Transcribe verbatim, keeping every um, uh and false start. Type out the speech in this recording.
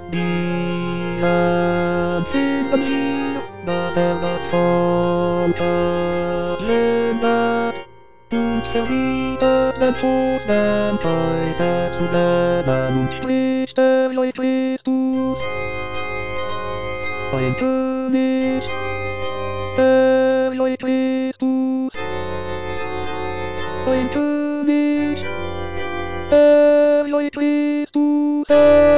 Wir finden hier, dass er das Volk erinnert und verriegelt den Fuß den Kaiser zu nennen und spricht der Joy Christus. Ein König, der Joy Christus. Ein König, der Joy Christus.